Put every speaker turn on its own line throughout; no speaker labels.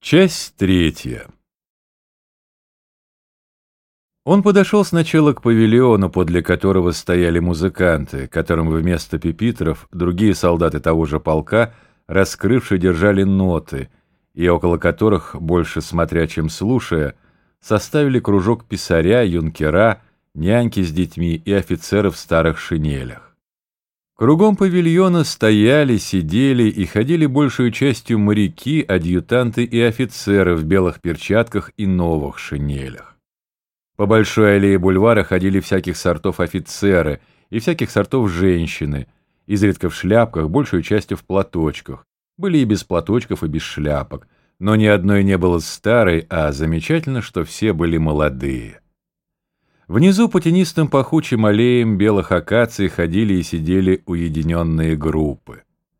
Часть третья. Он подошел сначала к павильону, подле которого стояли музыканты, которым вместо пюпитров другие солдаты того же полка, раскрывшие, держали ноты, и около которых, больше смотря, чем слушая, составили кружок писаря, юнкера, няньки с детьми и офицеры в старых шинелях. Кругом павильона стояли, сидели и ходили большую частью моряки, адъютанты и офицеры в белых перчатках и новых шинелях. По большой аллее бульвара ходили всяких сортов офицеры и всяких сортов женщины, изредка в шляпках, большую частью в платочках. Были и без платочков, и без шляпок, но ни одной не было старой, а замечательно, что все были молодые. Внизу по тенистым пахучим аллеям белых акаций ходили и сидели уединенные группы.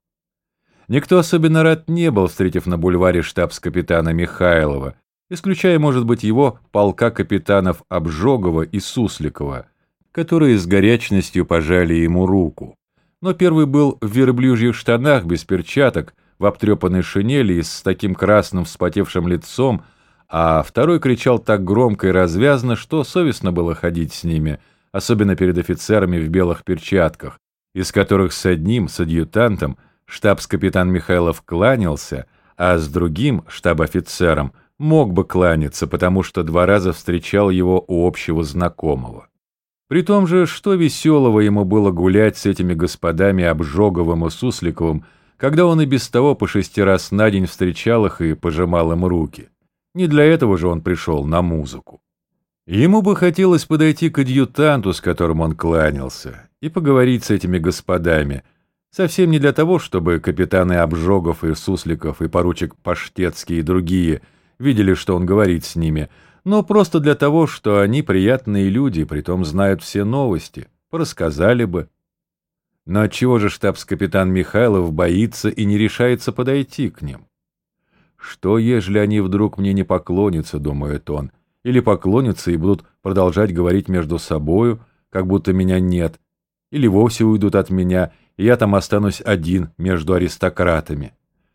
Никто особенно рад не был, встретив на бульваре штабс-капитана Михайлова, исключая, может быть, его полка капитанов Обжогова и Сусликова, которые с горячностью пожали ему руку. Но первый был в верблюжьих штанах, без перчаток, в обтрепанной шинели и с таким красным вспотевшим лицом, а второй кричал так громко и развязно, что совестно было ходить с ними, особенно перед офицерами в белых перчатках, из которых с одним, с адъютантом, штабс-капитан Михайлов кланялся, а с другим, штаб-офицером, мог бы кланяться, потому что 2 раза встречал его у общего знакомого. При том же, что веселого ему было гулять с этими господами Обжоговым и Сусликовым, когда он и без того по 6 раз на день встречал их и пожимал им руки. Не для этого же он пришел на музыку. Ему бы хотелось подойти к адъютанту, с которым он кланялся, и поговорить с этими господами, совсем не для того, чтобы капитаны Обжогов и Сусликов и поручик Паштетский и другие видели, что он говорит с ними, но просто для того, что они приятные люди, притом знают все новости, порассказали бы. Но отчего же штабс-капитан Михайлов боится и не решается подойти к ним? Что, ежели они вдруг мне не поклонятся, думает он, или поклонятся и будут продолжать говорить между собою, как будто меня нет, или вовсе уйдут от меня, и я там останусь один между аристократами.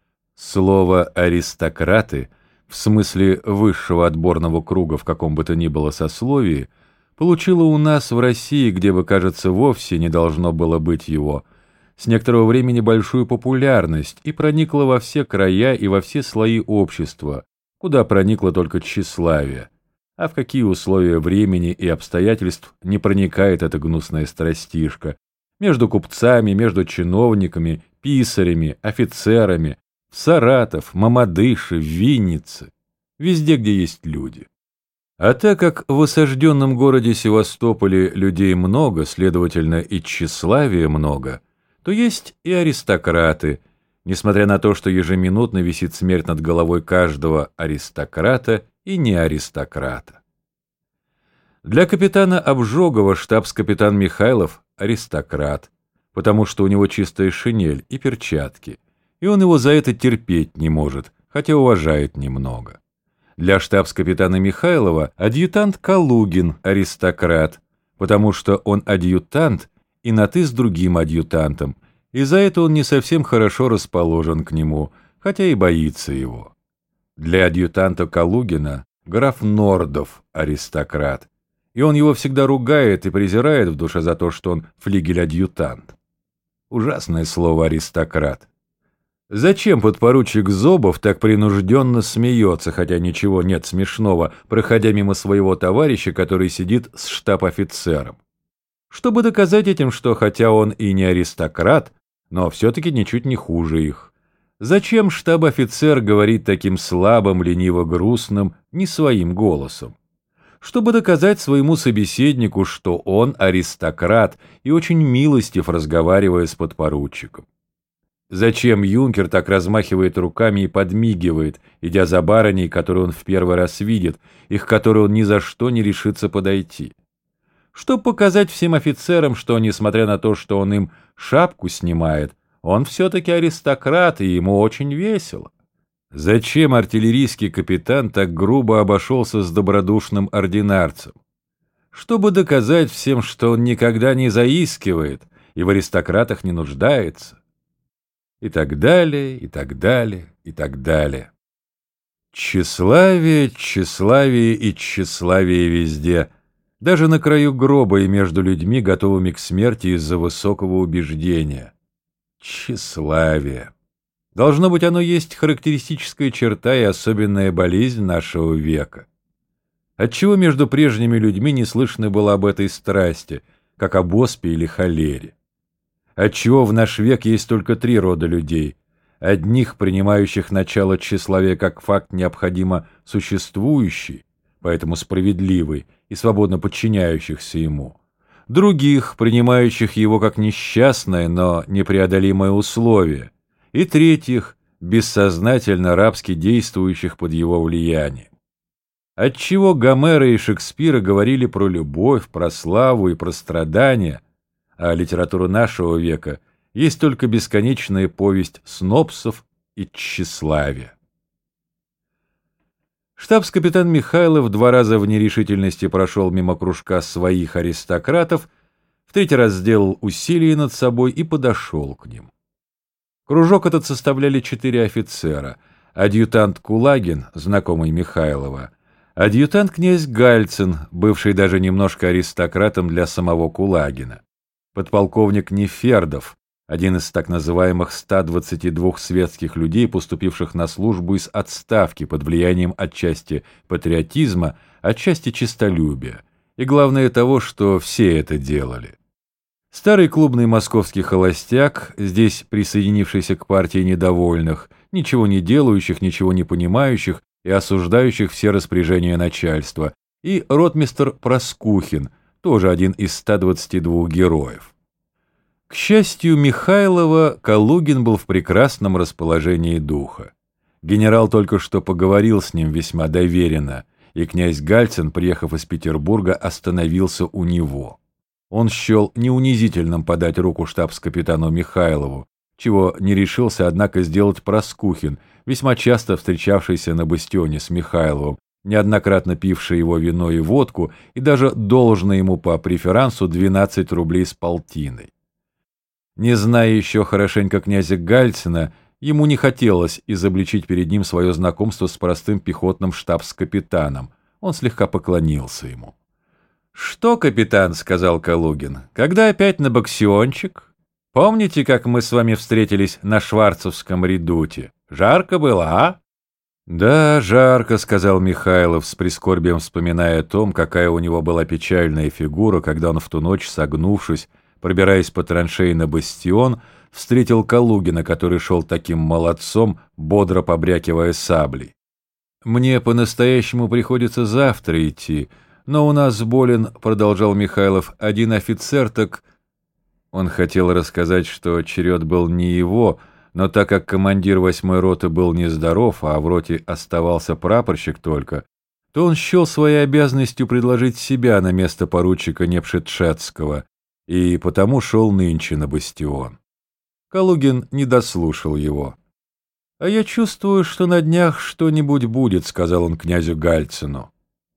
Слово «аристократы» в смысле высшего отборного круга в каком бы то ни было сословии получило у нас в России, где бы, кажется, вовсе не должно было быть его, с некоторого времени большую популярность и проникла во все края и во все слои общества, куда проникло только тщеславие. А в какие условия времени и обстоятельств не проникает эта гнусная страстишка? Между купцами, между чиновниками, писарями, офицерами, в Саратов, Мамадыше, в Виннице, везде, где есть люди. А так как в осажденном городе Севастополе людей много, следовательно, и тщеславия много, то есть и аристократы, несмотря на то, что ежеминутно висит смерть над головой каждого аристократа и не аристократа. Для капитана Обжогова штабс-капитан Михайлов – аристократ, потому что у него чистая шинель и перчатки, и он его за это терпеть не может, хотя уважает немного. Для штабс-капитана Михайлова адъютант Калугин – аристократ, потому что он адъютант и на «ты» с другим адъютантом, и за это он не совсем хорошо расположен к нему, хотя и боится его. Для адъютанта Калугина граф Нордов – аристократ, и он его всегда ругает и презирает в душе за то, что он флигель-адъютант. Ужасное слово «аристократ». Зачем подпоручик Зобов так принужденно смеется, хотя ничего нет смешного, проходя мимо своего товарища, который сидит с штаб-офицером? Чтобы доказать этим, что хотя он и не аристократ, но все-таки ничуть не хуже их. Зачем штаб-офицер говорит таким слабым, лениво-грустным, не своим голосом? Чтобы доказать своему собеседнику, что он аристократ и очень милостив, разговаривая с подпоручиком. Зачем юнкер так размахивает руками и подмигивает, идя за барыней, которую он в первый раз видит, и к которой он ни за что не решится подойти? Чтобы показать всем офицерам, что, несмотря на то, что он им шапку снимает, он все-таки аристократ, и ему очень весело. Зачем артиллерийский капитан так грубо обошелся с добродушным ординарцем? Чтобы доказать всем, что он никогда не заискивает и в аристократах не нуждается. И так далее, и так далее, и так далее. Тщеславие, тщеславие и тщеславие везде, даже на краю гроба и между людьми, готовыми к смерти из-за высокого убеждения. Тщеславие. Должно быть, оно есть характеристическая черта и особенная болезнь нашего века. Отчего между прежними людьми не слышно было об этой страсти, как об оспе или холере? Отчего в наш век есть только три рода людей: одних, принимающих начало тщеславия как факт необходимо существующий, поэтому справедливый и свободно подчиняющихся ему; других, принимающих его как несчастное, но непреодолимое условие; и третьих, бессознательно рабски действующих под его влиянием. Отчего Гомера и Шекспира говорили про любовь, про славу и про страдания, а литература нашего века есть только бесконечная повесть снобсов и тщеславия. Штабс-капитан Михайлов 2 раза в нерешительности прошел мимо кружка своих аристократов, в 3-й раз сделал усилие над собой и подошел к ним. Кружок этот составляли 4 офицера: адъютант Кулагин, знакомый Михайлова, адъютант князь Гальцин, бывший даже немножко аристократом для самого Кулагина, подполковник Нефердов, один из так называемых 122 светских людей, поступивших на службу из отставки под влиянием отчасти патриотизма, отчасти честолюбия, и главное того, что все это делали. Старый клубный московский холостяк, здесь присоединившийся к партии недовольных, ничего не делающих, ничего не понимающих и осуждающих все распоряжения начальства, и ротмистр Проскухин, тоже один из 122 героев. К счастью Михайлова, Калугин был в прекрасном расположении духа. Генерал только что поговорил с ним весьма доверенно, и князь Гальцин, приехав из Петербурга, остановился у него. Он счел неунизительным подать руку штабс-капитану Михайлову, чего не решился, однако, сделать Проскухин, весьма часто встречавшийся на бастионе с Михайловым, неоднократно пивший его вино и водку, и даже должный ему по преферансу 12 рублей с полтиной. Не зная еще хорошенько князя Гальцина, ему не хотелось изобличить перед ним свое знакомство с простым пехотным штабс-капитаном. Он слегка поклонился ему. «Что, капитан, — сказал Калугин, — когда опять на боксиончик? Помните, как мы с вами встретились на Шварцевском редуте? Жарко было, а?» «Да, жарко, — сказал Михайлов, с прискорбием вспоминая о том, какая у него была печальная фигура, когда он в ту ночь, согнувшись, пробираясь по траншеи на бастион, встретил Калугина, который шел таким молодцом, бодро побрякивая саблей. «Мне по-настоящему приходится завтра идти, но у нас болен, — продолжал Михайлов, — один офицер, так...» Он хотел рассказать, что черед был не его, но так как командир 8-й роты был нездоров, а в роте оставался прапорщик только, то он счел своей обязанностью предложить себя на место поручика Непшетшетского, и потому шел нынче на бастион. Калугин не дослушал его. «А я чувствую, что на днях что-нибудь будет, — сказал он князю Гальцину».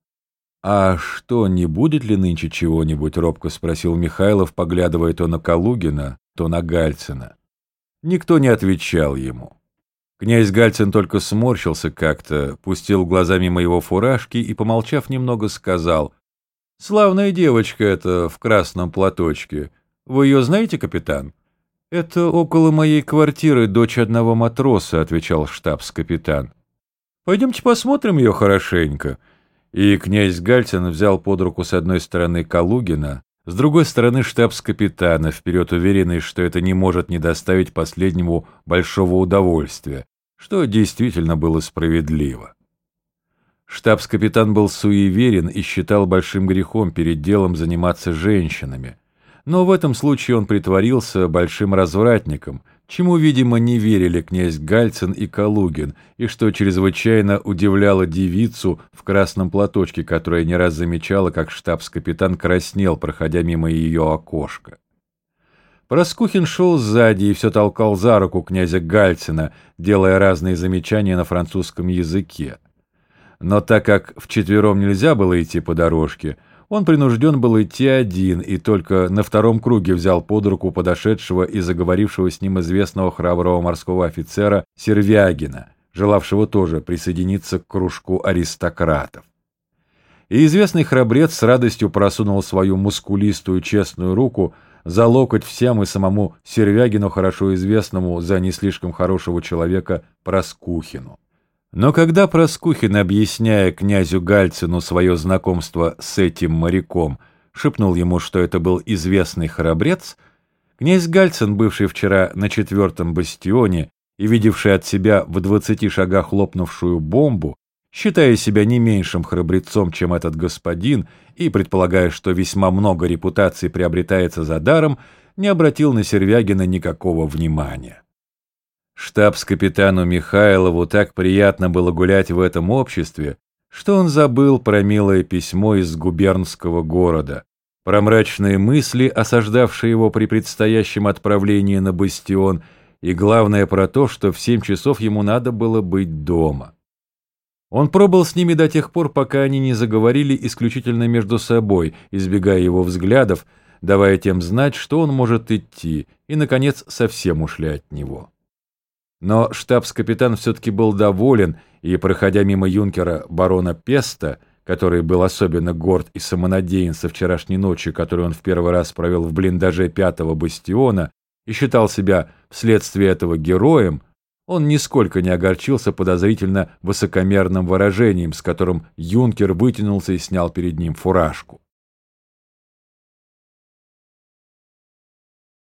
«А что, не будет ли нынче чего-нибудь? — робко спросил Михайлов, поглядывая то на Калугина, то на Гальцина. Никто не отвечал ему. Князь Гальцин только сморщился как-то, пустил глаза мимо его фуражки и, помолчав немного, сказал: «Славная девочка эта в красном платочке. Вы ее знаете, капитан?» «Это около моей квартиры дочь одного матроса», — отвечал штабс-капитан. «Пойдемте посмотрим ее хорошенько». И князь Гальцин взял под руку с одной стороны Калугина, с другой стороны штабс-капитана, вперед уверенный, что это не может не доставить последнему большого удовольствия, что действительно было справедливо. Штабс-капитан был суеверен и считал большим грехом перед делом заниматься женщинами, но в этом случае он притворился большим развратником, чему, видимо, не верили князь Гальцин и Калугин, и что чрезвычайно удивляло девицу в красном платочке, которая не раз замечала, как штабс-капитан краснел, проходя мимо ее окошка. Проскухин шел сзади и все толкал за руку князя Гальцина, делая разные замечания на французском языке. Но так как вчетвером нельзя было идти по дорожке, он принужден был идти один и только на 2-м круге взял под руку подошедшего и заговорившего с ним известного храброго морского офицера Сервягина, желавшего тоже присоединиться к кружку аристократов. И известный храбрец с радостью просунул свою мускулистую честную руку за локоть всем и самому Сервягину, хорошо известному за не слишком хорошего человека Проскухину. Но когда Проскухин, объясняя князю Гальцину свое знакомство с этим моряком, шепнул ему, что это был известный храбрец, князь Гальцин, бывший вчера на 4-м бастионе и видевший от себя в 20 шагах лопнувшую бомбу, считая себя не меньшим храбрецом, чем этот господин, и предполагая, что весьма много репутаций приобретается за даром, не обратил на Сервягина никакого внимания. Штабс-капитану Михайлову так приятно было гулять в этом обществе, что он забыл про милое письмо из губернского города, про мрачные мысли, осаждавшие его при предстоящем отправлении на бастион, и главное про то, что в 7 часов ему надо было быть дома. Он пробыл с ними до тех пор, пока они не заговорили исключительно между собой, избегая его взглядов, давая тем знать, что он может идти, и, наконец, совсем ушли от него. Но штабс-капитан все-таки был доволен, и, проходя мимо юнкера барона Песта, который был особенно горд и самонадеян со вчерашней ночи, которую он в первый раз провел в блиндаже 5-го бастиона, и считал себя вследствие этого героем, он нисколько не огорчился подозрительно высокомерным выражением, с которым юнкер вытянулся и снял перед ним фуражку.